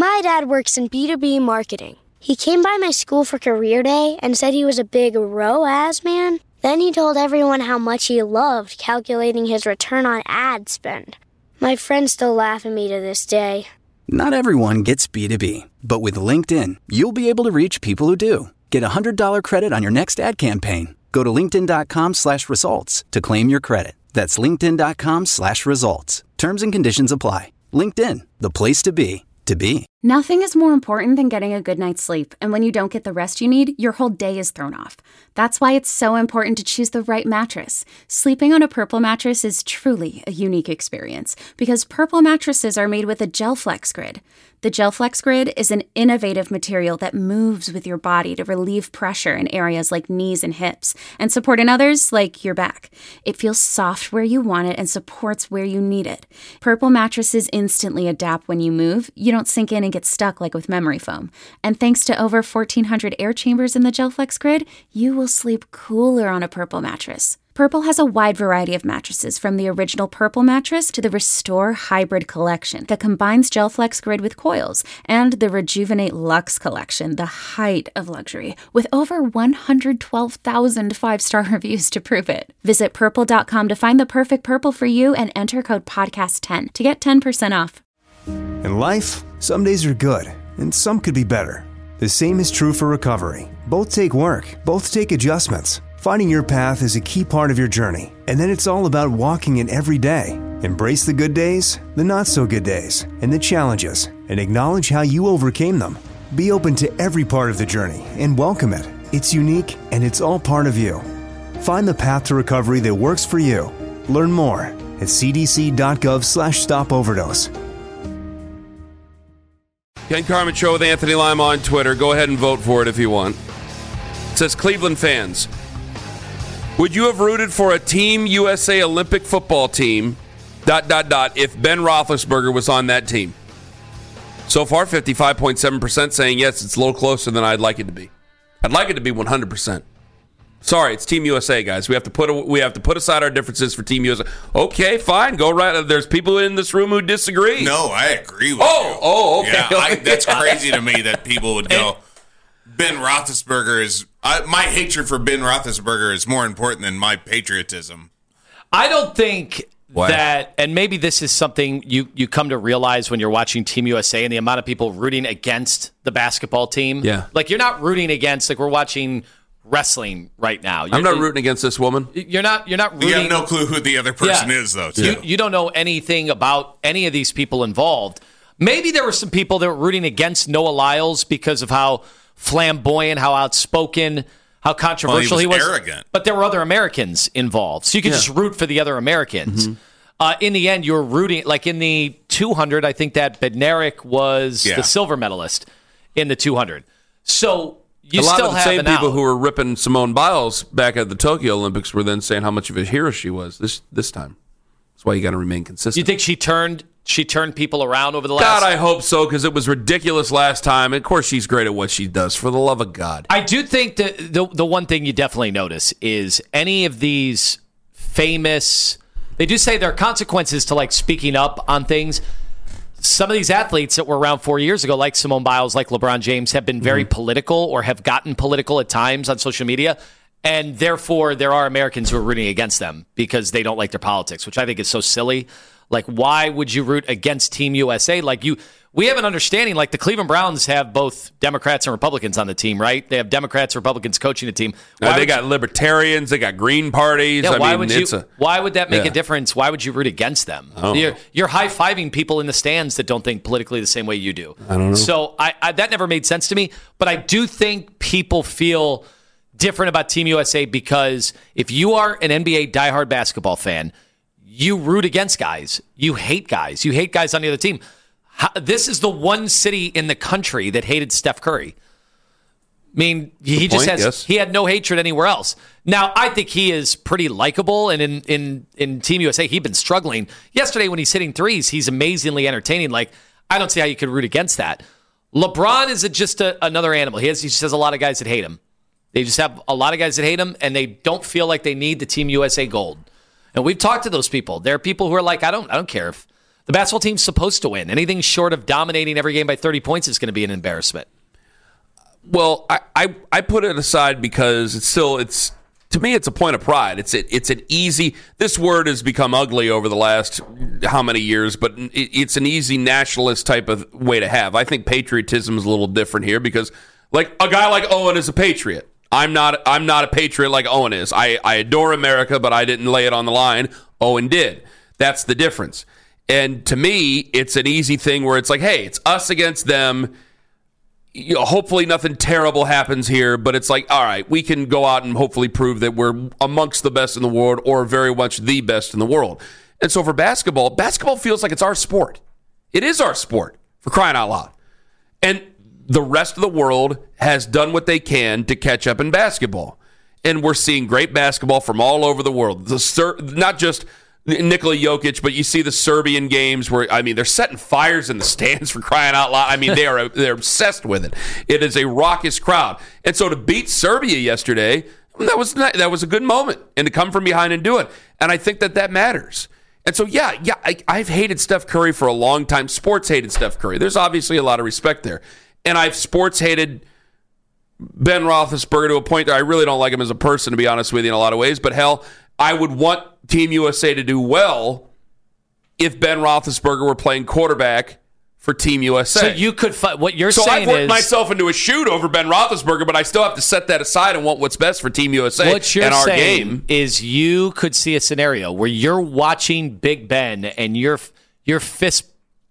My dad works in B2B marketing. He came by my school for career day and said he was a big ROAS man. Then he told everyone how much he loved calculating his return on ad spend. My friends still laugh at me to this day. Not everyone gets B2B, but with LinkedIn, you'll be able to reach people who do. Get a $100 credit on your next ad campaign. Go to linkedin.com/results to claim your credit. That's linkedin.com/results. Terms and conditions apply. LinkedIn, the place to be, to be. Nothing is more important than getting a good night's sleep, and when you don't get the rest you need, your whole day is thrown off. That's why it's so important to choose the right mattress. Sleeping on a Purple mattress is truly a unique experience, because Purple mattresses are made with a GelFlex Grid. The GelFlex Grid is an innovative material that moves with your body to relieve pressure in areas like knees and hips, and support in others like your back. It feels soft where you want it and supports where you need it. Purple mattresses instantly adapt when you move. You don't sink in and get stuck like with memory foam. And thanks to over 1,400 air chambers in the GelFlex Grid, you will sleep cooler on a Purple mattress. Purple has a wide variety of mattresses, from the original Purple mattress to the Restore Hybrid collection that combines GelFlex Grid with coils, and the Rejuvenate Luxe collection, the height of luxury, with over 112,000 five-star reviews to prove it. Visit Purple.com to find the perfect Purple for you and enter code PODCAST10 to get 10% off. In life, some days are good, and some could be better. The same is true for recovery. Both take work, both take adjustments. Finding your path is a key part of your journey, and then it's all about walking it every day. Embrace the good days, the not-so-good days, and the challenges, and acknowledge how you overcame them. Be open to every part of the journey and welcome it. It's unique, and it's all part of you. Find the path to recovery that works for you. Learn more at cdc.gov/stopoverdose. Ken Carman Show with Anthony Lima on Twitter. Go ahead and vote for it if you want. It says, Cleveland fans, would you have rooted for a Team USA Olympic football team, ... if Ben Roethlisberger was on that team? So far, 55.7% saying yes, it's a little closer than I'd like it to be. I'd like it to be 100%. Sorry, it's Team USA, guys. We have to put aside our differences for Team USA. Okay, fine. Go right. There's people in this room who disagree. No, I agree with you. Oh, okay. Yeah, that's crazy to me that people would go, Ben Roethlisberger is... my hatred for Ben Roethlisberger is more important than my patriotism. I don't think that, and maybe this is something you come to realize when you're watching Team USA and the amount of people rooting against the basketball team. Yeah. Like, you're not rooting against, like, we're watching wrestling right now. I'm not rooting against this woman. You're not rooting. You have no clue who the other person is, though, too. You don't know anything about any of these people involved. Maybe there were some people that were rooting against Noah Lyles because of how flamboyant, how outspoken, how controversial he was. Arrogant. But there were other Americans involved, so you could just root for the other Americans. Mm-hmm. In the end, you're rooting, like in the 200, I think that Bednarik was the silver medalist in the 200. So you still have a lot of the same people who were ripping Simone Biles back at the Tokyo Olympics were then saying how much of a hero she was this time. That's why you got to remain consistent. You think she turned people around over the last... God, I hope so, because it was ridiculous last time. And of course, she's great at what she does, for the love of God. I do think that the one thing you definitely notice is any of these famous... They do say there are consequences to, like, speaking up on things. Some of these athletes that were around 4 years ago, like Simone Biles, like LeBron James, have been very political or have gotten political at times on social media. And therefore, there are Americans who are rooting against them because they don't like their politics, which I think is so silly. Like, why would you root against Team USA? Like, we have an understanding, like the Cleveland Browns have both Democrats and Republicans on the team, right? They have Democrats and Republicans coaching the team. They got libertarians, they got green parties. Yeah, why would that make a difference? Why would you root against them? You're high-fiving people in the stands that don't think politically the same way you do. I don't know. So I that never made sense to me. But I do think people feel different about Team USA because if you are an NBA diehard basketball fan, you root against guys. You hate guys. You hate guys on the other team. This is the one city in the country that hated Steph Curry. I mean, he had no hatred anywhere else. Now, I think he is pretty likable, and in Team USA, he's been struggling. Yesterday, when he's hitting threes, he's amazingly entertaining. Like, I don't see how you could root against that. LeBron is just another animal. He just has a lot of guys that hate him. They just have a lot of guys that hate him, and they don't feel like they need the Team USA gold. And we've talked to those people. There are people who are like, I don't care if The basketball team's supposed to win. Anything short of dominating every game by 30 points is going to be an embarrassment. Well, I put it aside because it's to me it's a point of pride. It's an easy. This word has become ugly over the last how many years, but it's an easy nationalist type of way to have. I think patriotism is a little different here because like a guy like Owen is a patriot. I'm not a patriot like Owen is. I adore America, but I didn't lay it on the line. Owen did. That's the difference. And to me, it's an easy thing where it's like, hey, it's us against them. Hopefully nothing terrible happens here, but it's like, all right, we can go out and hopefully prove that we're amongst the best in the world or very much the best in the world. And so for basketball feels like it's our sport. It is our sport, for crying out loud. And the rest of the world has done what they can to catch up in basketball. And we're seeing great basketball from all over the world. Not just Nikola Jokic, but you see the Serbian games where, I mean, they're setting fires in the stands, for crying out loud. I mean, they're obsessed with it. It is a raucous crowd. And so to beat Serbia yesterday, that was a good moment. And to come from behind and do it. And I think that matters. And so, I've hated Steph Curry for a long time. Sports hated Steph Curry. There's obviously a lot of respect there. And I've sports hated Ben Roethlisberger to a point that I really don't like him as a person, to be honest with you, in a lot of ways. But hell, I would want Team USA to do well if Ben Roethlisberger were playing quarterback for Team USA. So you could what you're so saying is... So I've worked myself into a shoot over Ben Roethlisberger, but I still have to set that aside and want what's best for Team USA what you're and our saying game. Is you could see a scenario where you're watching Big Ben and you're fist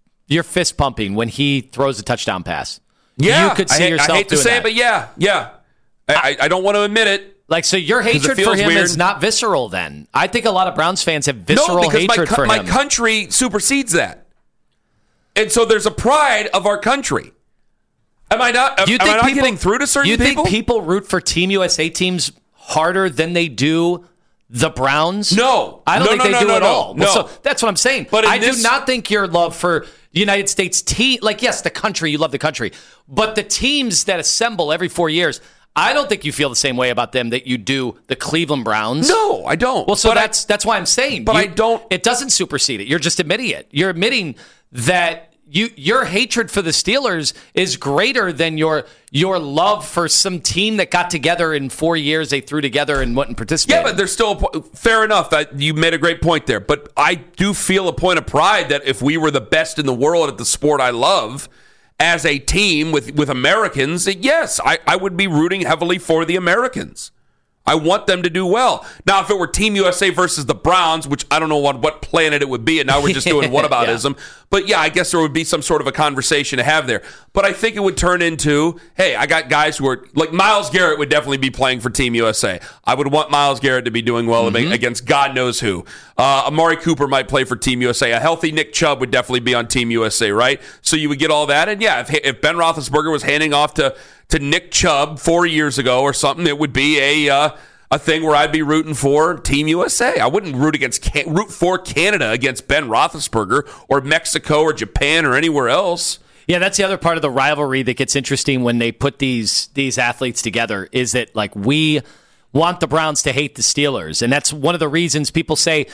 pumping when he throws a touchdown pass. Yeah, you could see yourself I hate to doing say that. it, but yeah. I don't want to admit it. Like, so your hatred for him is not visceral then? I think a lot of Browns fans have visceral hatred for him. My country supersedes that. And so there's a pride of our country. Am I not getting through to certain people? You think people root for Team USA teams harder than they do the Browns? No. I don't think they do at all. No. So that's what I'm saying. But I do not think your love for the United States team, like, yes, the country, you love the country, but the teams that assemble every 4 years, I don't think you feel the same way about them that you do the Cleveland Browns. No, I don't. Well, so that's why I'm saying. But I don't. It doesn't supersede it. You're just admitting it. You're admitting that your hatred for the Steelers is greater than your love for some team that got together in 4 years. They threw together and wouldn't participate. Yeah, but there's still fair enough. That you made a great point there. But I do feel a point of pride that if we were the best in the world at the sport I love, as a team with Americans, yes, I would be rooting heavily for the Americans. I want them to do well. Now, if it were Team USA versus the Browns, which I don't know what planet it would be, and now we're just doing whataboutism. Yeah. But yeah, I guess there would be some sort of a conversation to have there. But I think it would turn into, hey, I got guys who are, like Myles Garrett would definitely be playing for Team USA. I would want Myles Garrett to be doing well against God knows who. Amari Cooper might play for Team USA. A healthy Nick Chubb would definitely be on Team USA, right? So you would get all that. And yeah, if Ben Roethlisberger was handing off to Nick Chubb 4 years ago or something, it would be a thing where I'd be rooting for Team USA. I wouldn't root for Canada against Ben Roethlisberger or Mexico or Japan or anywhere else. Yeah, that's the other part of the rivalry that gets interesting when they put these athletes together is that, like, we want the Browns to hate the Steelers. And that's one of the reasons people say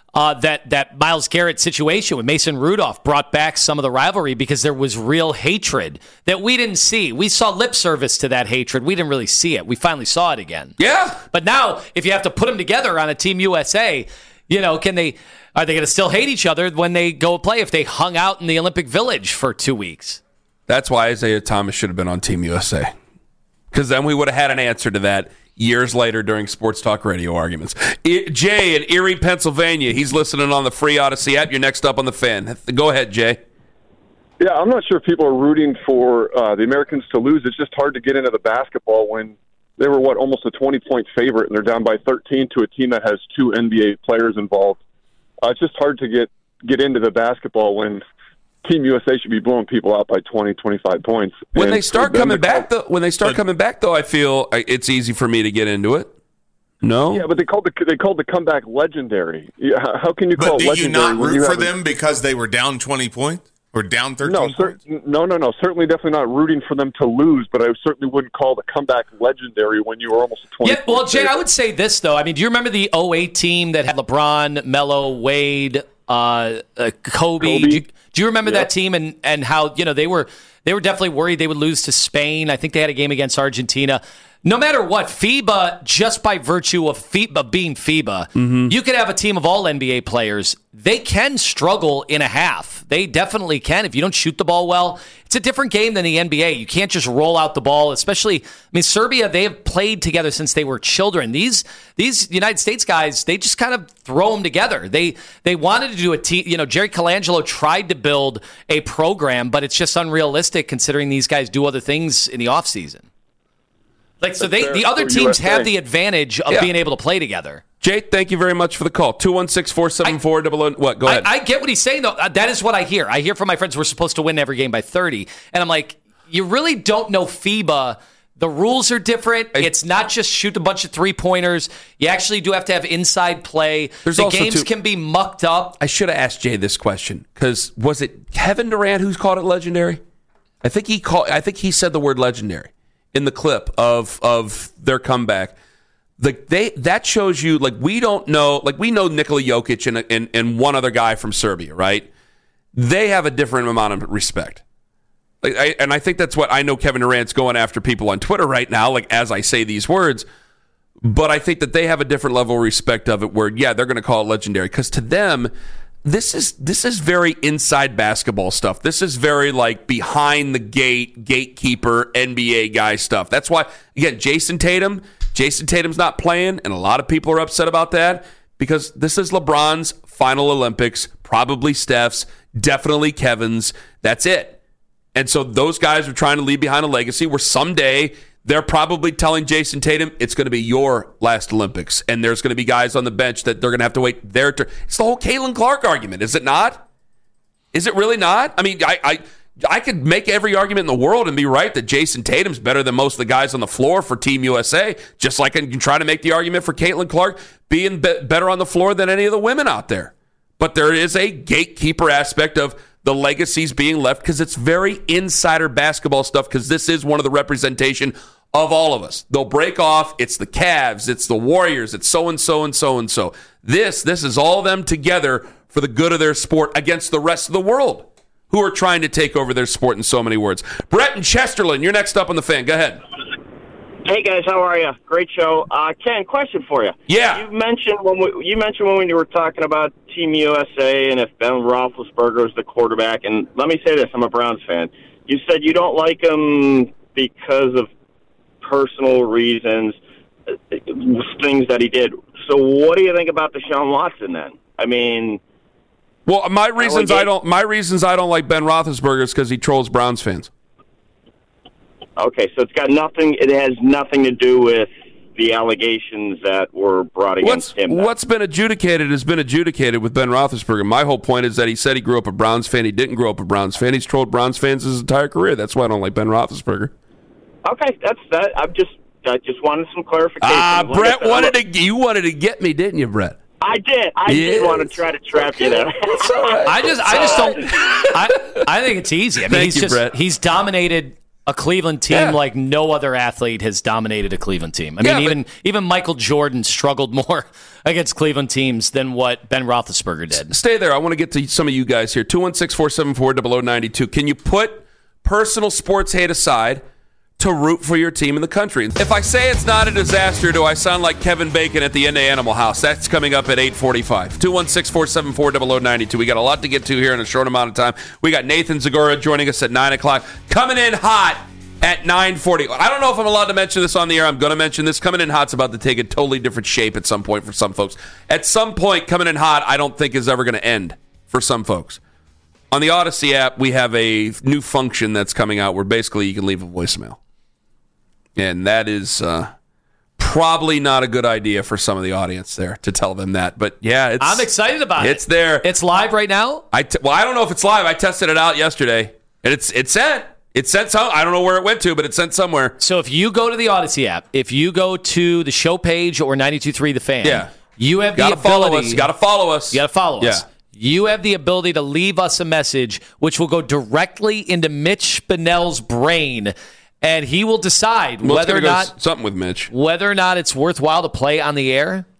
that Myles Garrett situation with Mason Rudolph brought back some of the rivalry because there was real hatred that we didn't see. We saw lip service to that hatred. We didn't really see it. We finally saw it again. Yeah. But now, if you have to put them together on a Team USA, are they going to still hate each other when they go play if they hung out in the Olympic Village for 2 weeks? That's why Isaiah Thomas should have been on Team USA. Because then we would have had an answer to that years later during sports talk radio arguments. Jay in Erie, Pennsylvania. He's listening on the free Odyssey app. You're next up on the Fan. Go ahead, Jay. Yeah, I'm not sure if people are rooting for the Americans to lose. It's just hard to get into the basketball when they were, almost a 20-point favorite, and they're down by 13 to a team that has 2 NBA players involved. It's just hard to get into the basketball when Team USA should be blowing people out by 20, 25 points. When they start coming back, though, I feel it's easy for me to get into it. No? Yeah, but they called the comeback legendary. How can you call it legendary? But do you not root for them because they were down 20 points? Or down 13 points? No. Certainly, definitely not rooting for them to lose, but I certainly wouldn't call the comeback legendary when you were almost a 20. Yeah, well, Jay, I would say this, though. I mean, do you remember the 2008 team that had LeBron, Melo, Wade, Kobe. Do you remember that team and how they were definitely worried they would lose to Spain? I think they had a game against Argentina. No matter what, FIBA, just by virtue of FIBA being FIBA, you could have a team of all NBA players. They can struggle in a half. They definitely can. If you don't shoot the ball well, it's a different game than the NBA. You can't just roll out the ball, especially, Serbia, they have played together since they were children. These United States guys, they just kind of throw them together. They wanted to do a team. Jerry Colangelo tried to build a program, but it's just unrealistic considering these guys do other things in the offseason. The other teams have the advantage of being able to play together. Jay, thank you very much for the call. 216-474-00. What? Go ahead. I get what he's saying, though. That is what I hear. I hear from my friends we're supposed to win every game by 30. And I'm like, you really don't know FIBA. The rules are different. It's not just shoot a bunch of three-pointers. You actually do have to have inside play. The games can be mucked up. I should have asked Jay this question, because was it Kevin Durant who's called it legendary? I think he said the word legendary in the clip of their comeback. That shows you, we don't know, we know Nikola Jokic and one other guy from Serbia, right? They have a different amount of respect. And I think that's what I know Kevin Durant's going after people on Twitter right now, as I say these words. But I think that they have a different level of respect of it where, they're going to call it legendary. Because to them, this is very inside basketball stuff. This is very behind the gatekeeper NBA guy stuff. That's why, again, Jason Tatum's not playing, and a lot of people are upset about that because this is LeBron's final Olympics, probably Steph's, definitely Kevin's. That's it. And so those guys are trying to leave behind a legacy where someday they're probably telling Jason Tatum, it's going to be your last Olympics. And there's going to be guys on the bench that they're going to have to wait their turn. It's the whole Caitlin Clark argument, is it not? Is it really not? I mean, I could make every argument in the world and be right that Jason Tatum's better than most of the guys on the floor for Team USA, just like I can try to make the argument for Caitlin Clark being better on the floor than any of the women out there. But there is a gatekeeper aspect of the legacies being left because it's very insider basketball stuff, because this is one of the representation of all of us. They'll break off. It's the Cavs. It's the Warriors. It's so-and-so and so-and-so. This is all them together for the good of their sport against the rest of the world who are trying to take over their sport in so many words. Brett and Chesterland, you're next up on the Fan. Go ahead. Hey, guys. How are you? Great show. Ken, question for you. Yeah. You mentioned when you were talking about Team USA and if Ben Roethlisberger was the quarterback. And let me say this. I'm a Browns fan. You said you don't like him because of personal reasons, things that he did. So what do you think about Deshaun Watson then? I mean, well, my reasons I don't like Ben Roethlisberger is because he trolls Browns fans. Okay, so it has nothing to do with the allegations that were brought against him. What's been adjudicated has been adjudicated with Ben Roethlisberger. My whole point is that he said he grew up a Browns fan. He didn't grow up a Browns fan. He's trolled Browns fans his entire career. That's why I don't like Ben Roethlisberger. Okay, that's that. I just wanted some clarification. Brett you wanted to get me, didn't you, Brett? I did. I did want to try to trap you there. It's all right. I just don't. I think it's easy. I mean, Brett. He's dominated a Cleveland team like no other athlete has dominated a Cleveland team. I mean, even Michael Jordan struggled more against Cleveland teams than what Ben Roethlisberger did. Stay there. I want to get to some of you guys here. 216-474-0092. Can you put personal sports hate aside to root for your team in the country? If I say it's not a disaster, do I sound like Kevin Bacon at the end of Animal House? That's coming up at 8:45. 216-474-0092. We got a lot to get to here in a short amount of time. We got Nathan Zagora joining us at 9 o'clock. Coming in hot at 9:40. I don't know if I'm allowed to mention this on the air. I'm going to mention this. Coming in hot's about to take a totally different shape at some point for some folks. At some point, coming in hot, I don't think is ever going to end for some folks. On the Odyssey app, we have a new function that's coming out where basically you can leave a voicemail. And that is probably not a good idea for some of the audience there to tell them that. But yeah, I'm excited about it. It's there. It's live right now? I don't know if it's live. I tested it out yesterday. And it's sent. It sent some. I don't know where it went to, but it sent somewhere. So if you go to the Odyssey app, if you go to the show page or 92.3 The Fan, you have the ability. You got to follow us. You got to follow us. You have the ability to leave us a message, which will go directly into Mitch Spinell's brain. And he will decide whether or not something with Mitch, whether or not it's worthwhile to play on the air.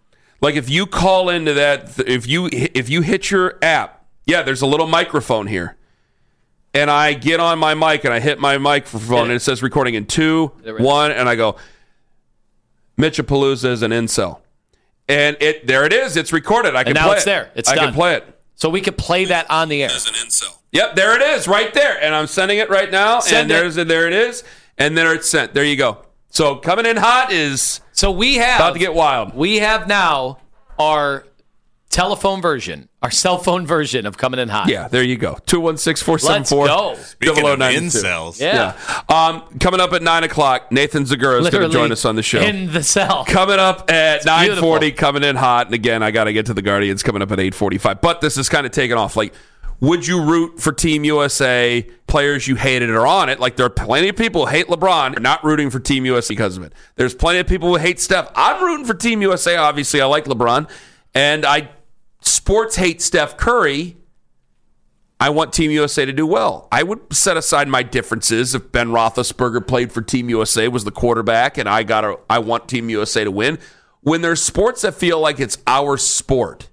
Like if you call into that, if you hit your app, there's a little microphone here. And I get on my mic and I hit my microphone and it says recording in 2, 1, and I go, Mitchapalooza is an incel. And there it is. It's recorded. I can play it. And now it's there. It's done. I can play it. So we could play that on the air. As an incel. Yep, there it is, right there. And I'm sending it right now. There it is. And there it's sent. There you go. So coming in hot is about to get wild. We have now our telephone version, our cell phone version of Coming in Hot. Yeah, there you go. 216-474-0092. Speaking of incels. Yeah. Coming up at 9 o'clock, Nathan Zagura is going to join us on the show. In the cell. Coming up at 9:40, coming in hot. And again, I got to get to the Guardians coming up at 8:45. But this is kind of taking off. Like, would you root for Team USA? Players you hated are on it. Like, there are plenty of people who hate LeBron, not rooting for Team USA because of it. There's plenty of people who hate Steph. I'm rooting for Team USA. Obviously, I like LeBron. And I sports hate Steph Curry. I want Team USA to do well. I would set aside my differences if Ben Roethlisberger played for Team USA, was the quarterback, and I want Team USA to win. When there's sports that feel like it's our sport,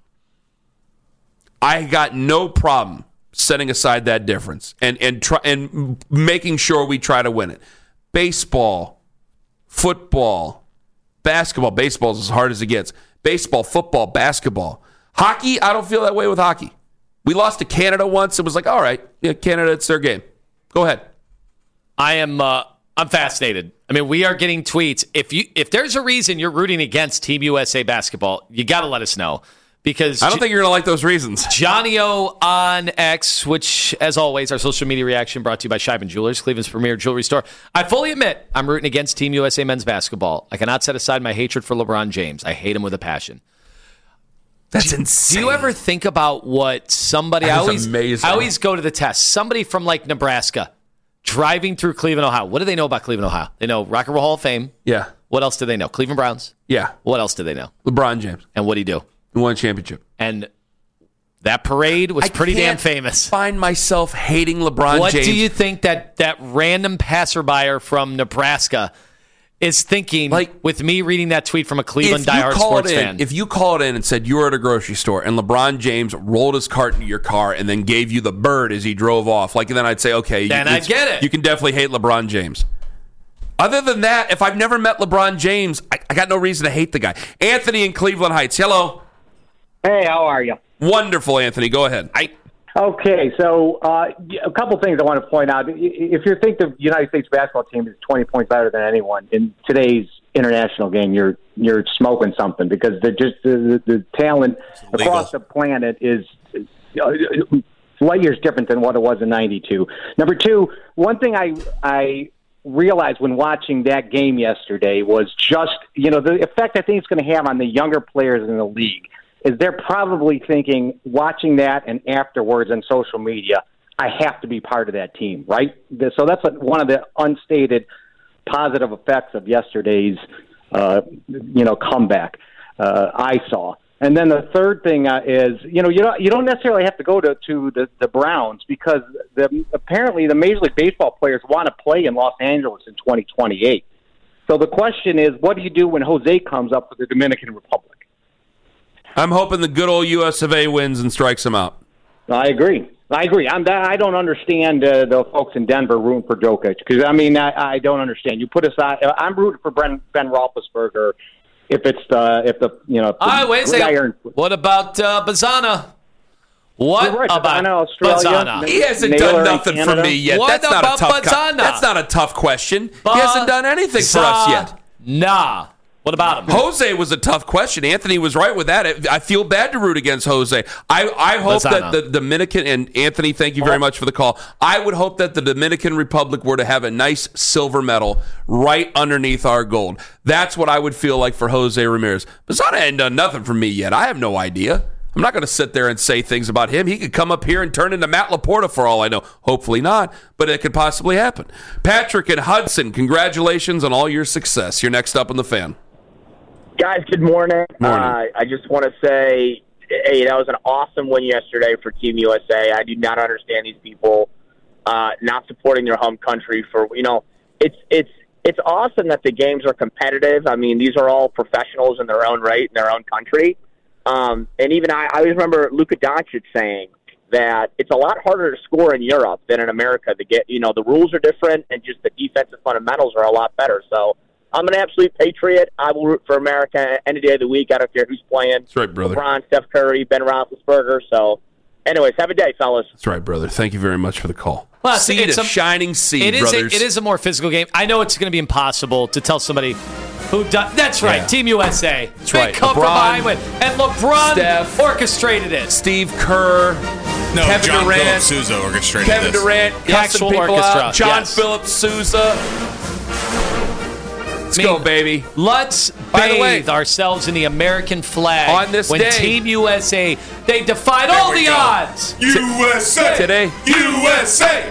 I got no problem setting aside that difference and making sure we try to win it. Baseball, football, basketball. Baseball is as hard as it gets. Baseball, football, basketball. Hockey, I don't feel that way with hockey. We lost to Canada once. It was like, all right, Canada, it's their game. Go ahead. I'm fascinated. I mean, we are getting tweets. If there's a reason you're rooting against Team USA basketball, you got to let us know. Because I don't think you're going to like those reasons. Johnny O on X, which, as always, our social media reaction brought to you by Scheiben Jewelers, Cleveland's premier jewelry store. I fully admit I'm rooting against Team USA men's basketball. I cannot set aside my hatred for LeBron James. I hate him with a passion. That's insane. Do you ever think about what somebody... I always go to the test. Somebody from, like, Nebraska driving through Cleveland, Ohio. What do they know about Cleveland, Ohio? They know Rock and Roll Hall of Fame. Yeah. What else do they know? Cleveland Browns. Yeah. What else do they know? LeBron James. And what did he do? He won a championship. And that parade was pretty damn famous. I find myself hating LeBron James. What do you think that random passerby from Nebraska is thinking, like, with me reading that tweet from a Cleveland diehard sports fan? If you called in and said you were at a grocery store and LeBron James rolled his cart into your car and then gave you the bird as he drove off, like, then I'd say, okay, then I get it. You can definitely hate LeBron James. Other than that, if I've never met LeBron James, I got no reason to hate the guy. Anthony in Cleveland Heights. Hello. Hey, how are you? Wonderful, Anthony. Go ahead. Okay, so a couple things I want to point out. If you think the United States basketball team is 20 points better than anyone in today's international game, you're smoking something, because the talent across the planet is light years different than what it was in '92. Number two, one thing I realized when watching that game yesterday was just the effect I think it's going to have on the younger players in the league. Is they're probably thinking, watching that and afterwards on social media, I have to be part of that team, right? So that's one of the unstated positive effects of yesterday's, comeback I saw. And then the third thing is, you don't necessarily have to go to the Browns, because apparently the Major League Baseball players want to play in Los Angeles in 2028. So the question is, what do you do when Jose comes up for the Dominican Republic? I'm hoping the good old US of A wins and strikes him out. I agree. I don't understand the folks in Denver rooting for Jokic, because I don't understand. You put aside, I'm rooting for Ben Roethlisberger if it's wait a second. What about Bazana? What about Bazana? He hasn't done nothing for me yet. That's not a tough question. He hasn't done anything for us yet. Nah. What about him? Jose was a tough question. Anthony was right with that. I feel bad to root against Jose. I hope that the Dominican, and Anthony, thank you very much for the call. I would hope that the Dominican Republic were to have a nice silver medal right underneath our gold. That's what I would feel like for Jose Ramirez. Bazana ain't done nothing for me yet. I have no idea. I'm not going to sit there and say things about him. He could come up here and turn into Matt Laporta for all I know. Hopefully not, but it could possibly happen. Patrick and Hudson, congratulations on all your success. You're next up on The Fan. Guys, good morning. I just want to say, hey, that was an awesome win yesterday for Team USA. I do not understand these people not supporting their home country for, it's awesome that the games are competitive. I mean, these are all professionals in their own right, in their own country. And even I always remember Luka Doncic saying that it's a lot harder to score in Europe than in America to get, the rules are different and just the defensive fundamentals are a lot better. So I'm an absolute patriot. I will root for America any day of the week. I don't care who's playing. That's right, brother. LeBron, Steph Curry, Ben Roethlisberger. So anyways, have a day, fellas. That's right, brother. Thank you very much for the call. Well, it's a shining seed, brothers. It is a more physical game. I know it's going to be impossible to tell somebody who does. That's right, Yeah. Team USA. That's Big right. come from behind win. And LeBron Steph, orchestrated it. Steve Kerr, No, Kevin John Durant, Phillips Sousa orchestrated Kevin this. Durant, The actual cussing people orchestra, out. John yes. Phillips Sousa. Let's go, baby. Let's By the way, bathe ourselves in the American flag on this when day, Team USA, they defied all the odds. USA! Today. USA!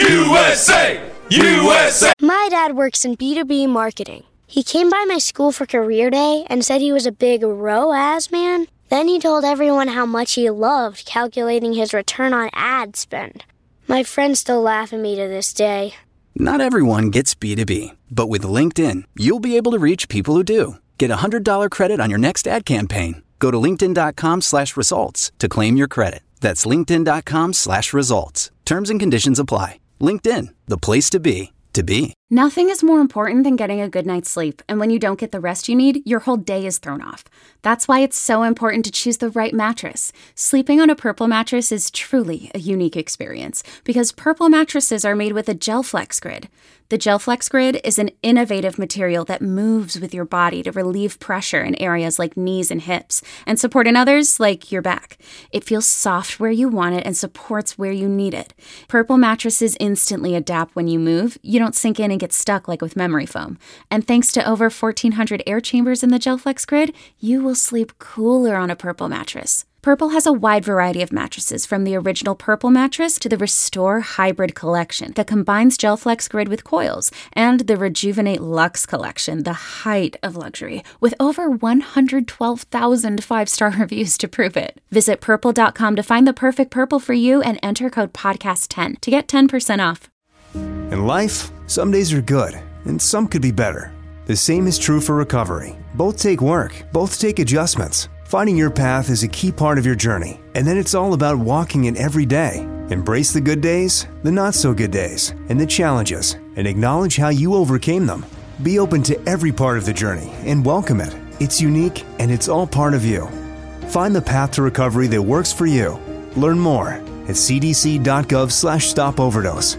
USA! USA! My dad works in B2B marketing. He came by my school for career day and said he was a big ROAS man. Then he told everyone how much he loved calculating his return on ad spend. My friends still laugh at me to this day. Not everyone gets B2B, but with LinkedIn, you'll be able to reach people who do. Get a $100 credit on your next ad campaign. Go to linkedin.com/results to claim your credit. That's linkedin.com/results. Terms and conditions apply. LinkedIn, the place to be, to be. Nothing is more important than getting a good night's sleep, and when you don't get the rest you need, your whole day is thrown off. That's why it's so important to choose the right mattress. Sleeping on a Purple mattress is truly a unique experience because Purple mattresses are made with a GelFlex Grid. The GelFlex Grid is an innovative material that moves with your body to relieve pressure in areas like knees and hips and support in others like your back. It feels soft where you want it and supports where you need it. Purple mattresses instantly adapt when you move. You don't sink in and get stuck like with memory foam. And thanks to over 1,400 air chambers in the GelFlex Grid, you will sleep cooler on a Purple mattress. Purple has a wide variety of mattresses, from the original Purple mattress to the Restore Hybrid collection that combines GelFlex Grid with coils, and the Rejuvenate Luxe collection, the height of luxury, with over 112,000 five-star reviews to prove it. Visit purple.com to find the perfect Purple for you and enter code podcast10 to get 10% off. In life, some days are good, and some could be better. The same is true for recovery. Both take work, both take adjustments. Finding your path is a key part of your journey, and then it's all about walking it every day. Embrace the good days, the not-so-good days, and the challenges, and acknowledge how you overcame them. Be open to every part of the journey and welcome it. It's unique, and it's all part of you. Find the path to recovery that works for you. Learn more at cdc.gov/stopoverdose.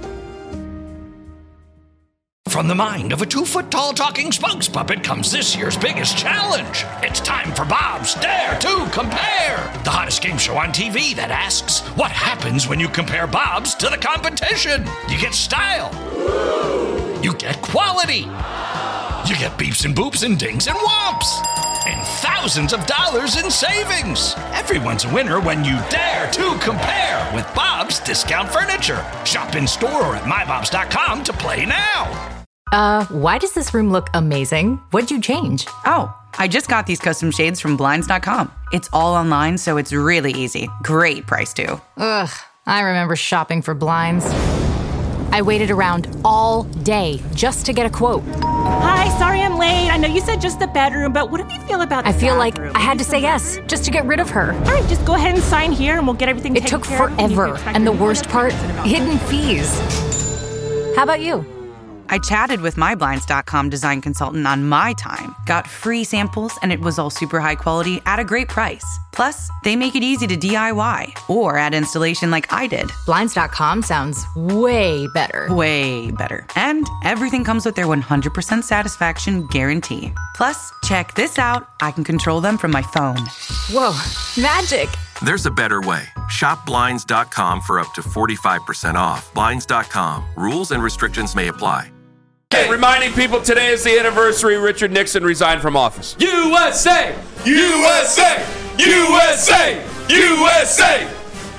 From the mind of a 2-foot-tall talking spokes puppet comes this year's biggest challenge. It's time for Bob's Dare to Compare, the hottest game show on TV that asks, what happens when you compare Bob's to the competition? You get style. You get quality. You get beeps and boops and dings and whomps. And thousands of dollars in savings. Everyone's a winner when you dare to compare with Bob's Discount Furniture. Shop in store or at mybobs.com to play now. Why does this room look amazing? What'd you change? Oh, I just got these custom shades from Blinds.com. It's all online, so it's really easy. Great price, too. Ugh, I remember shopping for blinds. I waited around all day just to get a quote. Hi, sorry I'm late. I know you said just the bedroom, but what do you feel about the I feel bathroom? like I had to say yes just to get rid of her. All right, just go ahead and sign here and we'll get everything taken care of. It took forever, and the worst part, hidden fees. How about you? I chatted with my Blinds.com design consultant on my time, got free samples, and it was all super high quality at a great price. Plus, they make it easy to DIY or add installation like I did. Blinds.com sounds way better. Way better. And everything comes with their 100% satisfaction guarantee. Plus, check this out. I can control them from my phone. Whoa, magic. There's a better way. Shop Blinds.com for up to 45% off. Blinds.com. Rules and restrictions may apply. Hey, reminding people today is the anniversary Richard Nixon resigned from office. USA! USA! USA! USA!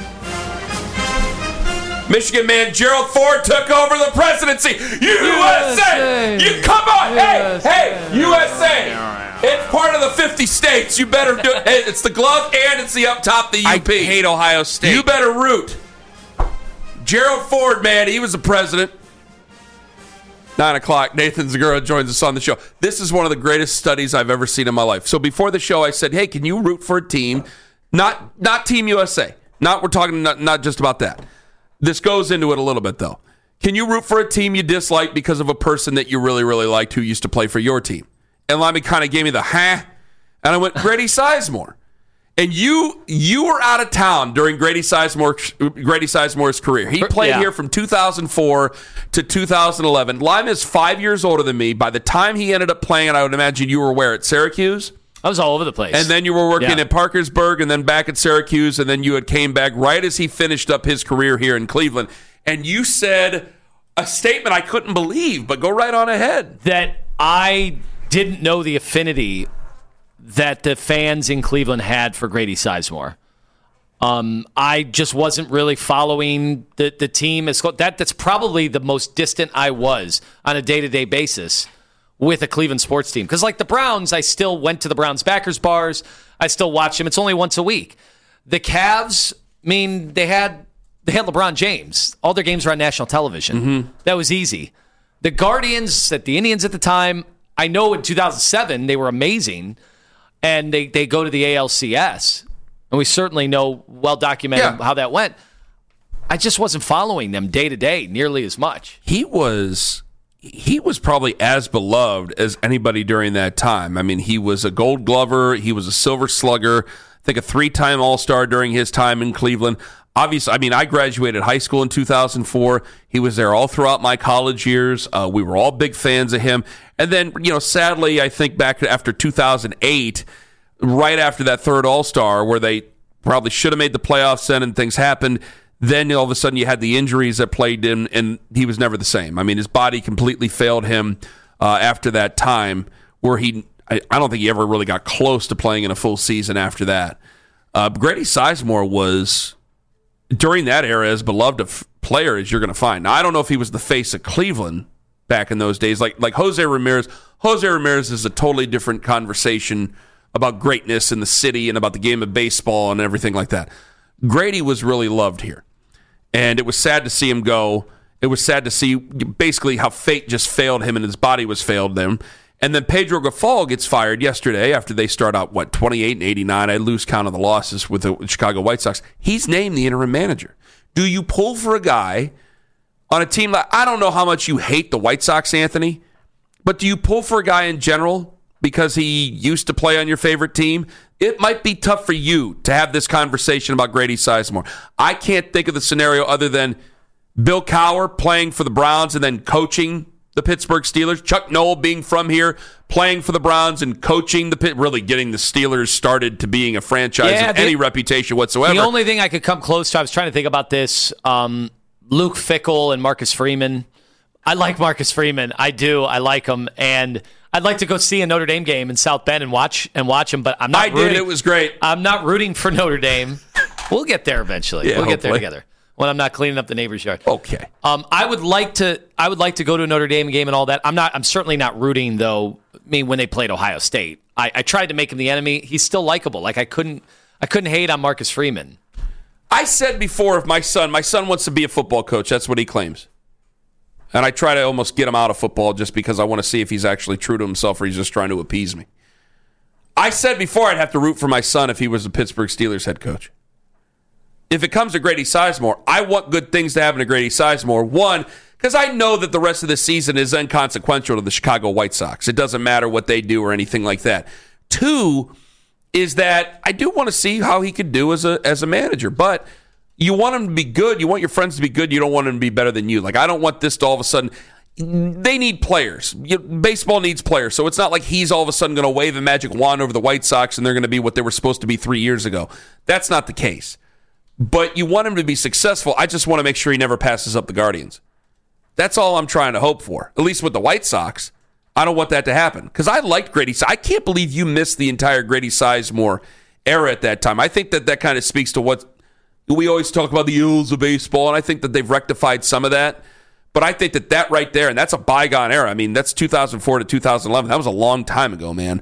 Michigan man Gerald Ford took over the presidency. USA! You come on! USA. Hey, USA! It's part of the 50 states. You better do it. Hey, it's the glove and it's the up top, the UP. I hate Ohio State. You better root. Gerald Ford, man, he was the president. 9 o'clock, Nathan Zagura joins us on the show. This is one of the greatest studies I've ever seen in my life. So before the show, I said, hey, can you root for a team? Not Team USA. We're talking not just about that. This goes into it a little bit, though. Can you root for a team you dislike because of a person that you really, really liked who used to play for your team? And Limey kind of gave me the and I went, Grady Sizemore. And you were out of town during Grady Sizemore's career. He played here from 2004 to 2011. Lime is 5 years older than me. By the time he ended up playing, and I would imagine you were where, at Syracuse? I was all over the place. And then you were working at Parkersburg and then back at Syracuse, and then you had came back right as he finished up his career here in Cleveland. And you said a statement I couldn't believe, but go right on ahead. That I didn't know the affinity that the fans in Cleveland had for Grady Sizemore. I just wasn't really following the team. That's probably the most distant I was on a day-to-day basis with a Cleveland sports team. Because like the Browns, I still went to the Browns backers bars. I still watch them. It's only once a week. The Cavs, they had LeBron James. All their games were on national television. Mm-hmm. That was easy. The Guardians, the Indians at the time, I know in 2007 they were amazing. And they go to the ALCS, and we certainly know, well-documented how that went. I just wasn't following them day to day nearly as much. He was probably as beloved as anybody during that time. I mean, he was a Gold Glover. He was a Silver Slugger. I think a 3-time All-Star during his time in Cleveland. Obviously, I graduated high school in 2004. He was there all throughout my college years. We were all big fans of him. And then, sadly, I think back after 2008, right after that third All-Star, where they probably should have made the playoffs then and things happened, then all of a sudden you had the injuries that plagued him, and he was never the same. His body completely failed him after that time, where I don't think he ever really got close to playing in a full season after that. Grady Sizemore was, during that era, as beloved a player as you're going to find. Now, I don't know if he was the face of Cleveland back in those days, like Jose Ramirez. Jose Ramirez is a totally different conversation about greatness in the city and about the game of baseball and everything like that. Grady was really loved here, and it was sad to see him go. It was sad to see basically how fate just failed him and his body was failed them. And then Pedro Grifol gets fired yesterday after they start out, 28-89. I lose count of the losses with the Chicago White Sox. He's named the interim manager. Do you pull for a guy on a team like, I don't know how much you hate the White Sox, Anthony, but do you pull for a guy in general because he used to play on your favorite team? It might be tough for you to have this conversation about Grady Sizemore. I can't think of the scenario other than Bill Cowher playing for the Browns and then coaching the Pittsburgh Steelers. Chuck Noll being from here, playing for the Browns and coaching really getting the Steelers started to being a franchise of any reputation whatsoever. The only thing I could come close to, I was trying to think about this, Luke Fickell and Marcus Freeman. I like Marcus Freeman. I do. I like him. And I'd like to go see a Notre Dame game in South Bend and watch him, but I'm not rooting. It was great. I'm not rooting for Notre Dame. We'll get there eventually. Yeah, we'll get there together when I'm not cleaning up the neighbor's yard. Okay. I would like to go to a Notre Dame game and all that. I'm certainly not rooting though. When they played Ohio State, I tried to make him the enemy. He's still likable. Like I couldn't hate on Marcus Freeman. I said before, if my son wants to be a football coach, that's what he claims. And I try to almost get him out of football just because I want to see if he's actually true to himself or he's just trying to appease me. I said before I'd have to root for my son if he was the Pittsburgh Steelers head coach. If it comes to Grady Sizemore, I want good things to happen to Grady Sizemore. One, because I know that the rest of the season is inconsequential to the Chicago White Sox. It doesn't matter what they do or anything like that. Two, is that I do want to see how he could do as a manager. But you want him to be good. You want your friends to be good. You don't want him to be better than you. Like, I don't want this to all of a sudden... They need players. Baseball needs players. So it's not like he's all of a sudden going to wave a magic wand over the White Sox and they're going to be what they were supposed to be 3 years ago. That's not the case. But you want him to be successful. I just want to make sure he never passes up the Guardians. That's all I'm trying to hope for. At least with the White Sox. I don't want that to happen. Because I liked Grady. I can't believe you missed the entire Grady Sizemore era at that time. I think that kind of speaks to what we always talk about, the ills of baseball, and I think that they've rectified some of that. But I think that right there, and that's a bygone era. I mean, that's 2004 to 2011. That was a long time ago, man.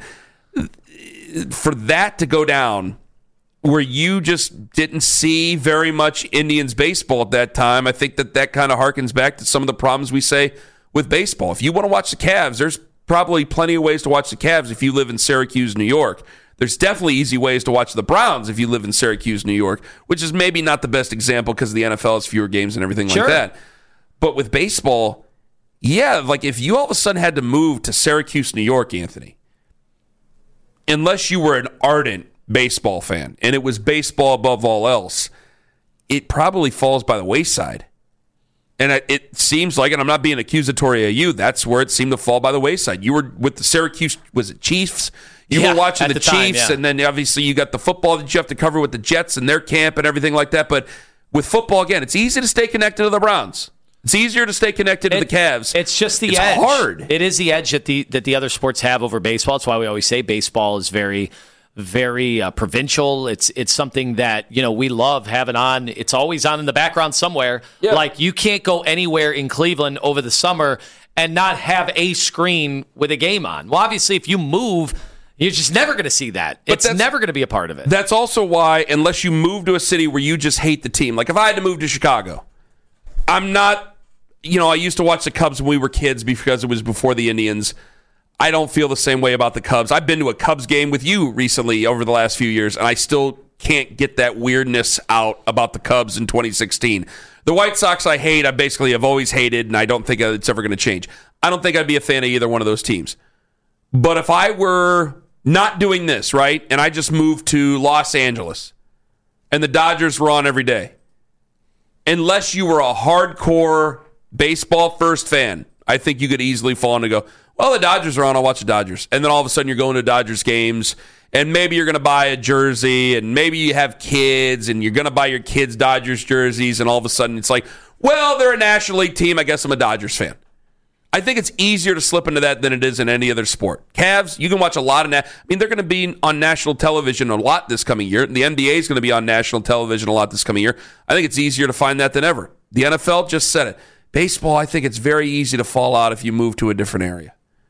For that to go down where you just didn't see very much Indians baseball at that time, I think that kind of harkens back to some of the problems we say with baseball. If you want to watch the Cavs, there's probably plenty of ways to watch the Cavs if you live in Syracuse, New York. There's definitely easy ways to watch the Browns if you live in Syracuse, New York, which is maybe not the best example because the NFL has fewer games and everything like that. But with baseball, yeah, like if you all of a sudden had to move to Syracuse, New York, Anthony, unless you were an ardent baseball fan and it was baseball above all else, it probably falls by the wayside. And it seems like, and I'm not being accusatory of you, that's where it seemed to fall by the wayside. You were with the Syracuse, was it Chiefs? You were watching the Chiefs, and then obviously you got the football that you have to cover with the Jets and their camp and everything like that. But with football, again, it's easy to stay connected to the Browns. It's easier to stay connected to the Cavs. It's just the edge. It's hard. It is the edge that the other sports have over baseball. That's why we always say baseball is very, very provincial. It's something that we love having on. It's always on in the background somewhere. Yeah. Like you can't go anywhere in Cleveland over the summer and not have a screen with a game on. Well, obviously, if you move, you're just never going to see that. It's never going to be a part of it. That's also why, unless you move to a city where you just hate the team, like if I had to move to Chicago, I'm not. I used to watch the Cubs when we were kids because it was before the Indians. I don't feel the same way about the Cubs. I've been to a Cubs game with you recently over the last few years, and I still can't get that weirdness out about the Cubs in 2016. The White Sox I hate, I basically have always hated, and I don't think it's ever going to change. I don't think I'd be a fan of either one of those teams. But if I were not doing this, right, and I just moved to Los Angeles, and the Dodgers were on every day, unless you were a hardcore baseball first fan, I think you could easily fall in and go, well, the Dodgers are on, I'll watch the Dodgers. And then all of a sudden you're going to Dodgers games, and maybe you're going to buy a jersey, and maybe you have kids, and you're going to buy your kids Dodgers jerseys, and all of a sudden it's like, well, they're a National League team, I guess I'm a Dodgers fan. I think it's easier to slip into that than it is in any other sport. Cavs, you can watch a lot of they're going to be on national television a lot this coming year. The NBA is going to be on national television a lot this coming year. I think it's easier to find that than ever. The NFL just said it. Baseball, I think it's very easy to fall out if you move to a different area.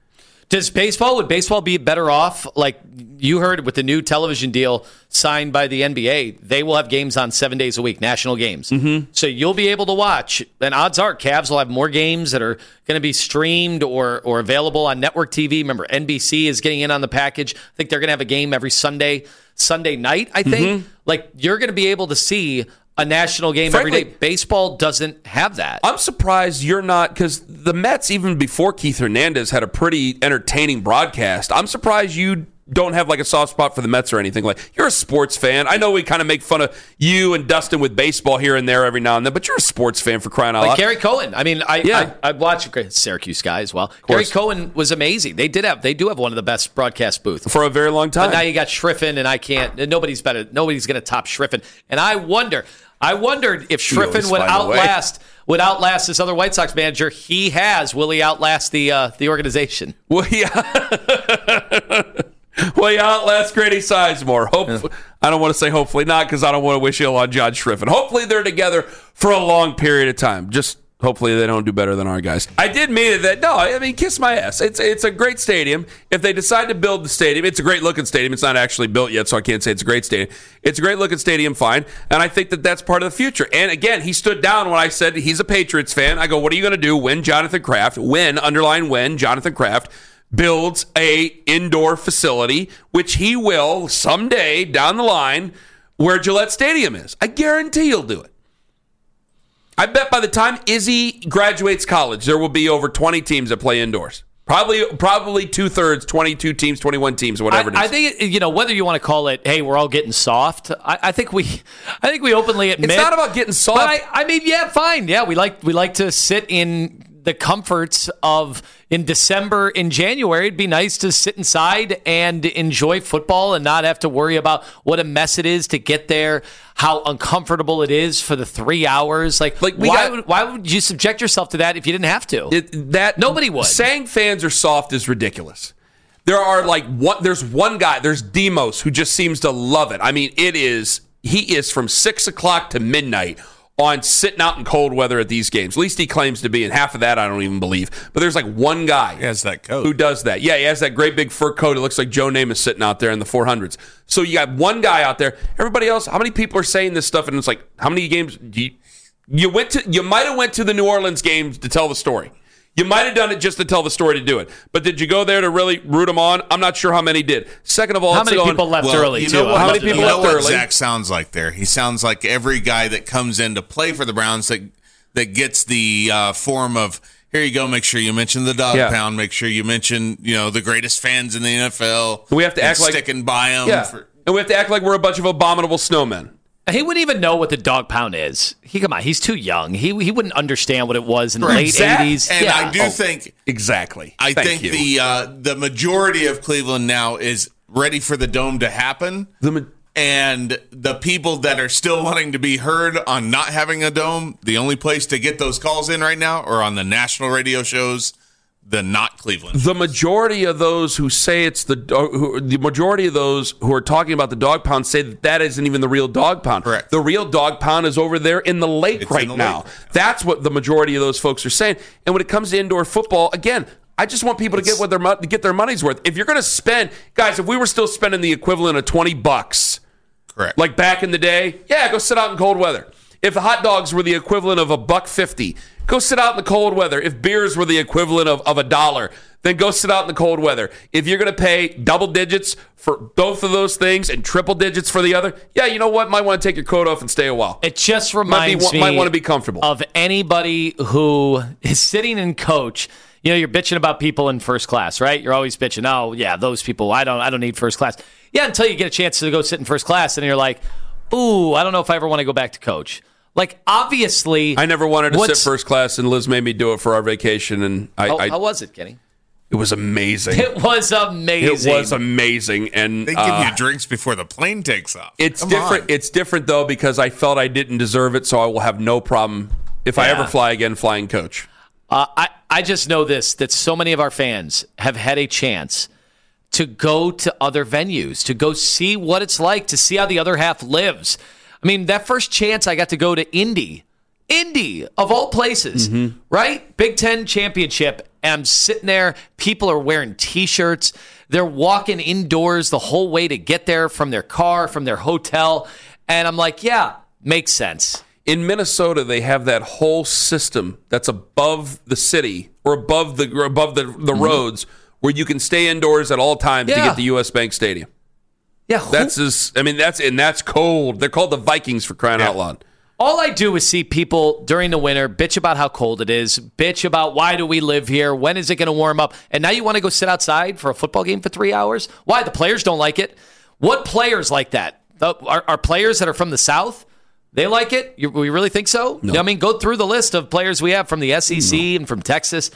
Would baseball be better off? Like you heard with the new television deal signed by the NBA, they will have games on 7 days a week, national games. Mm-hmm. So you'll be able to watch, and odds are Cavs will have more games that are going to be streamed or available on network TV. Remember, NBC is getting in on the package. I think they're going to have a game every Sunday night, I think. Mm-hmm. Like you're going to be able to see a national game every day. Baseball doesn't have that. I'm surprised you're not, because the Mets, even before Keith Hernandez, had a pretty entertaining broadcast. I'm surprised you don't have like a soft spot for the Mets or anything. Like, you're a sports fan. I know we kind of make fun of you and Dustin with baseball here and there every now and then, but you're a sports fan for crying out loud. Like Gary Cohen. I mean, I watched Syracuse guy as well. Gary Cohen was amazing. They do have one of the best broadcast booths for a very long time. But now you got Schriffen, and nobody's going to top Schriffen. And I wondered if Schriffen would outlast this other White Sox manager will he outlast the organization? Will he outlast Grady Sizemore? Hopefully, I don't want to say hopefully not, because I don't want to wish ill on John Schriffen. Hopefully they're together for a long period of time. Just hopefully they don't do better than our guys. I did mean that. No, I mean, kiss my ass. It's a great stadium. If they decide to build the stadium, it's a great looking stadium. It's not actually built yet, so I can't say it's a great stadium. It's a great looking stadium, fine. And I think that that's part of the future. And again, he stood down when I said he's a Patriots fan. I go, what are you going to do when Jonathan Kraft builds a indoor facility, which he will someday down the line, where Gillette Stadium is? I guarantee he'll do it. I bet by the time Izzy graduates college, there will be over 20 teams that play indoors. Probably 2/3, 22 teams, 21 teams, whatever it is. I think, whether you want to call it, hey, we're all getting soft. I think we openly admit it's not about getting soft. But I mean, yeah, fine. Yeah, we like to sit in the comforts of, in December, in January, it'd be nice to sit inside and enjoy football and not have to worry about what a mess it is to get there, how uncomfortable it is for the 3 hours. Why would you subject yourself to that if you didn't have to? Nobody would. Saying fans are soft is ridiculous. There's one guy, there's Demos, who just seems to love it. I mean, he is from 6 o'clock to midnight on sitting out in cold weather at these games. At least he claims to be, and half of that I don't even believe. But there's one guy he has that coat who does that. Yeah, he has that great big fur coat. It looks like Joe Namath sitting out there in the 400s. So you got one guy out there. Everybody else, how many people are saying this stuff? And it's like, how many games do you might have went to the New Orleans games to tell the story. You might have done it just to tell the story to do it. But did you go there to really root them on? I'm not sure how many did. Second of all, how many people left early, too? How many people left early? Zach sounds like there. He sounds like every guy that comes in to play for the Browns that gets the form of, here you go, make sure you mention the dog pound, make sure you mention, the greatest fans in the NFL. We have to act like sticking by them. Yeah. And we have to act like we're a bunch of abominable snowmen. He wouldn't even know what the dog pound is. He's too young. He wouldn't understand what it was in the late 80s. And I do think exactly. I think the majority of Cleveland now is ready for the dome to happen. And the people that are still wanting to be heard on not having a dome, the only place to get those calls in right now are on the national radio shows. The not Cleveland. The majority of those who say it's the majority of those who are talking about the dog pound say that isn't even the real dog pound. Correct. The real dog pound is over there in the lake now. That's what the majority of those folks are saying. And when it comes to indoor football, again, I just want people to get their money's worth. If you're going to spend, guys, if we were still spending the equivalent of $20, correct, like back in the day, go sit out in cold weather. If the hot dogs were the equivalent of $1.50, go sit out in the cold weather. If beers were the equivalent of $1, then go sit out in the cold weather. If you're going to pay double digits for both of those things and triple digits for the other, you know what? Might want to take your coat off and stay a while. It just reminds me might want to be comfortable of anybody who is sitting in coach. You're bitching about people in first class, right? You're always bitching. Oh, yeah, those people. I don't need first class. Yeah, until you get a chance to go sit in first class, and you're like, ooh, I don't know if I ever want to go back to coach. Like, obviously, I never wanted to sit first class, and Liz made me do it for our vacation. And how was it, Kenny? It was amazing. It was amazing. And they give you drinks before the plane takes off. It's different. It's different though because I felt I didn't deserve it, so I will have no problem if I ever fly again flying coach. I just know that so many of our fans have had a chance to go to other venues, to go see what it's like, to see how the other half lives. I mean, that first chance I got to go to Indy, of all places, right? Big Ten championship. And I'm sitting there. People are wearing T-shirts. They're walking indoors the whole way to get there from their car, from their hotel. And I'm like, yeah, makes sense. In Minnesota, they have that whole system that's above the city or above the roads where you can stay indoors at all times to get to U.S. Bank Stadium. Yeah, that's cold. They're called the Vikings for crying out loud. All I do is see people during the winter bitch about how cold it is, bitch about why do we live here, when is it going to warm up, and now you want to go sit outside for a football game for 3 hours? Why? The players don't like it. What players like that? Are players that are from the South? They like it? We really think so? No. I mean, go through the list of players we have from the SEC and from Texas.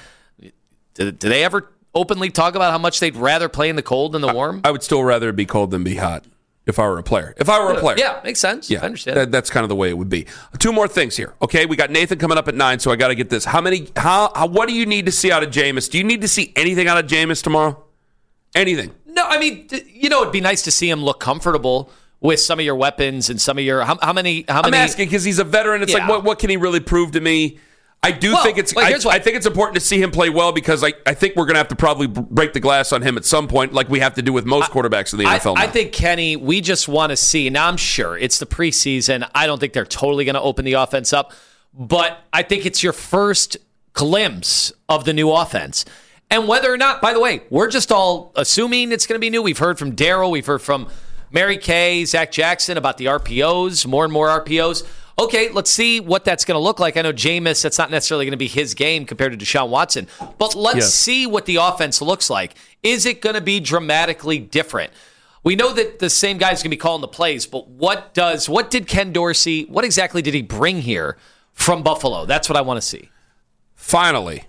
Do they ever openly talk about how much they'd rather play in the cold than the warm? I would still rather be cold than be hot if I were a player. Yeah, makes sense. Yeah, I understand. That's kind of the way it would be. Two more things here. Okay, we got Nathan coming up at 9, so I got to get this. What do you need to see out of Jameis? Do you need to see anything out of Jameis tomorrow? Anything? No, I mean, it'd be nice to see him look comfortable with some of your weapons and some of your how many? I'm asking because he's a veteran. It's like what can he really prove to me? I think it's important to see him play well because I think we're going to have to probably break the glass on him at some point, like we have to do with most quarterbacks in the NFL now. I think, Kenny, we just want to see. Now, I'm sure it's the preseason. I don't think they're totally going to open the offense up, but I think it's your first glimpse of the new offense. And whether or not, by the way, we're just all assuming it's going to be new. We've heard from Daryl. We've heard from Mary Kay, Zach Jackson about the RPOs, more and more RPOs. Okay, let's see what that's going to look like. I know Jameis, that's not necessarily going to be his game compared to Deshaun Watson, but let's see what the offense looks like. Is it going to be dramatically different? We know that the same guy's going to be calling the plays, but what did Ken Dorsey, what exactly did he bring here from Buffalo? That's what I want to see. Finally,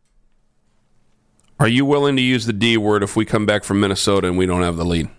are you willing to use the D word if we come back from Minnesota and we don't have the lead?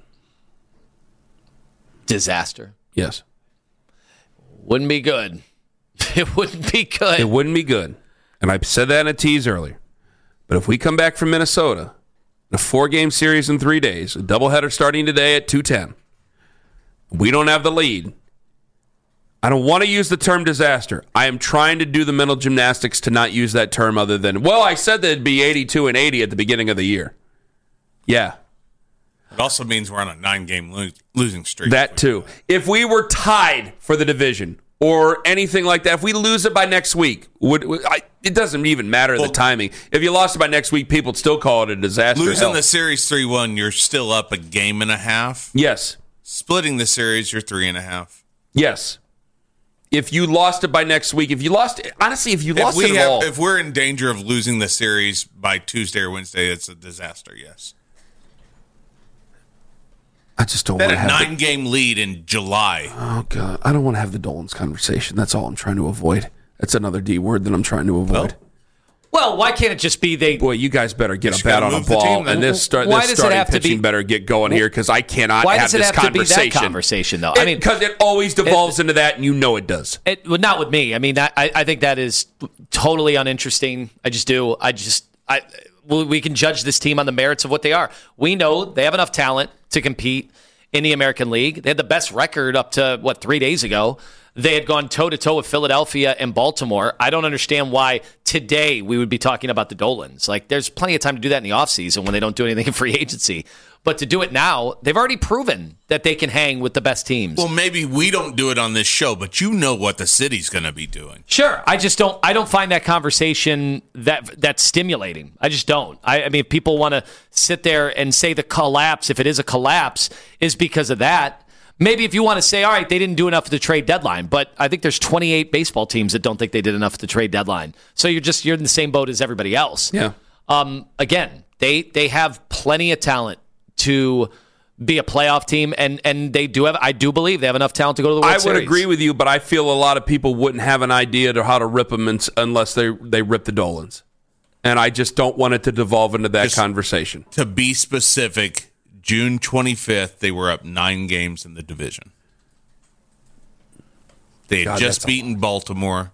Disaster. Yes. Wouldn't be good. It wouldn't be good. It wouldn't be good. And I said that in a tease earlier. But if we come back from Minnesota, a 4-game series in 3 days, a doubleheader starting today at 2:10, we don't have the lead. I don't want to use the term disaster. I am trying to do the mental gymnastics to not use that term other than, I said that it'd be 82-80 at the beginning of the year. Yeah. It also means we're on a 9-game losing streak. That too. If we were tied for the division, or anything like that. If we lose it by next week, it doesn't even matter the timing. If you lost it by next week, people would still call it a disaster. Losing the series 3-1, you're still up a game and a half. Yes. Splitting the series, you're 3.5. Yes. If you lost it by next week, if you lost it at all. If we're in danger of losing the series by Tuesday or Wednesday, it's a disaster, yes. I just don't want to have a 9-game lead in July. Oh, God. I don't want to have the Dolans conversation. That's all I'm trying to avoid. That's another D word that I'm trying to avoid. Well, why can't it just be Boy, you guys better get a bat on a ball, and this starting pitching better get going here, because I cannot have this conversation. Why does it have to be that conversation, though? Because it always devolves into that, and you know it does. Not with me. I mean, I think that is totally uninteresting. I just do. We can judge this team on the merits of what they are. We know they have enough talent to compete in the American League. They had the best record up to, 3 days ago. They had gone toe-to-toe with Philadelphia and Baltimore. I don't understand why today we would be talking about the Dolans. There's plenty of time to do that in the offseason when they don't do anything in free agency. But to do it now, they've already proven that they can hang with the best teams. Well, maybe we don't do it on this show, but you know what the city's going to be doing. Sure. I don't find that conversation that stimulating. I just don't. I mean, if people want to sit there and say the collapse, if it is a collapse, is because of that. Maybe if you want to say, all right, they didn't do enough at the trade deadline, but I think there's 28 baseball teams that don't think they did enough at the trade deadline. So you're in the same boat as everybody else. Yeah. Again, they have plenty of talent to be a playoff team, and I do believe they have enough talent to go to the World Series. I would agree with you, but I feel a lot of people wouldn't have an idea to how to rip them unless they rip the Dolans. And I just don't want it to devolve into that conversation. To be specific, June 25th, they were up 9 games in the division. They had just beaten Baltimore.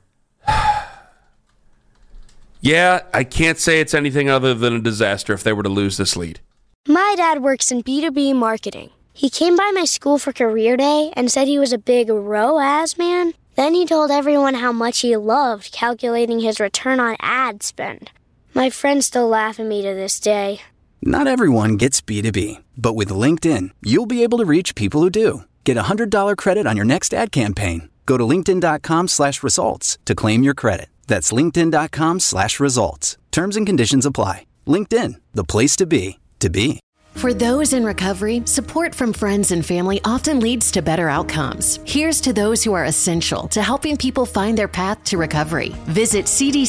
Yeah, I can't say it's anything other than a disaster if they were to lose this lead. My dad works in B2B marketing. He came by my school for career day and said he was a big ROAS man. Then he told everyone how much he loved calculating his return on ad spend. My friends still laugh at me to this day. Not everyone gets B2B, but with LinkedIn, you'll be able to reach people who do. Get a $100 credit on your next ad campaign. Go to linkedin.com/results to claim your credit. That's linkedin.com/results. Terms and conditions apply. LinkedIn, the place to be, to be. For those in recovery, support from friends and family often leads to better outcomes. Here's to those who are essential to helping people find their path to recovery. Visit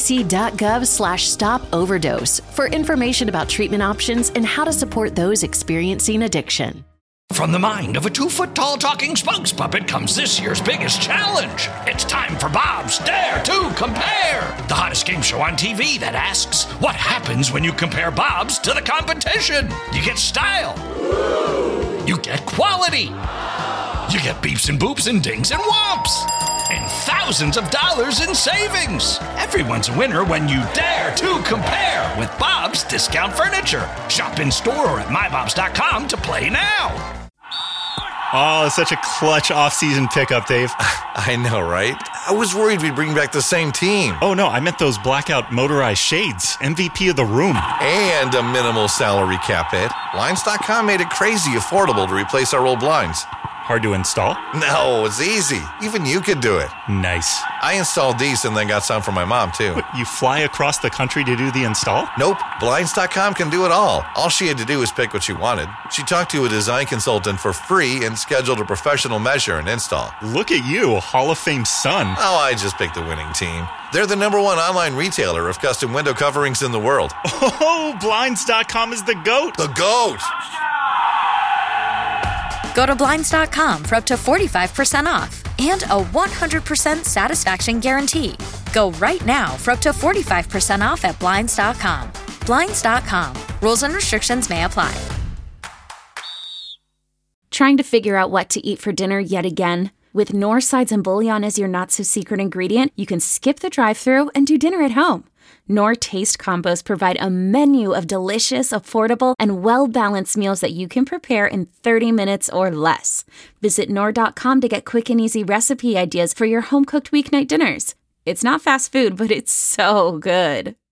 cdc.gov/stop-overdose for information about treatment options and how to support those experiencing addiction. From the mind of a 2-foot-tall talking spokes puppet comes this year's biggest challenge. It's time for Bob's Dare to Compare, the hottest game show on TV that asks, what happens when you compare Bob's to the competition? You get style. You get quality. You get beeps and boops and dings and whomps. And thousands of dollars in savings. Everyone's a winner when you dare to compare with Bob's Discount Furniture. Shop in store or at mybobs.com to play now. Oh, such a clutch off-season pickup, Dave. I know, right? I was worried we'd bring back the same team. Oh, no, I meant those blackout motorized shades. MVP of the room. And a minimal salary cap hit. Blinds.com made it crazy affordable to replace our old blinds. Hard to install? No, it's easy. Even you could do it. Nice. I installed these and then got some for my mom, too. What, you fly across the country to do the install? Nope. Blinds.com can do it all. All she had to do was pick what she wanted. She talked to a design consultant for free and scheduled a professional measure and install. Look at you, Hall of Fame son. Oh, I just picked the winning team. They're the #1 online retailer of custom window coverings in the world. Oh, Blinds.com is the GOAT. The GOAT! Go to Blinds.com for up to 45% off and a 100% satisfaction guarantee. Go right now for up to 45% off at Blinds.com. Blinds.com. Rules and restrictions may apply. Trying to figure out what to eat for dinner yet again? With Knorr sides and bouillon as your not-so-secret ingredient, you can skip the drive-thru and do dinner at home. Knorr Taste Combos provide a menu of delicious, affordable, and well-balanced meals that you can prepare in 30 minutes or less. Visit Knorr.com to get quick and easy recipe ideas for your home-cooked weeknight dinners. It's not fast food, but it's so good.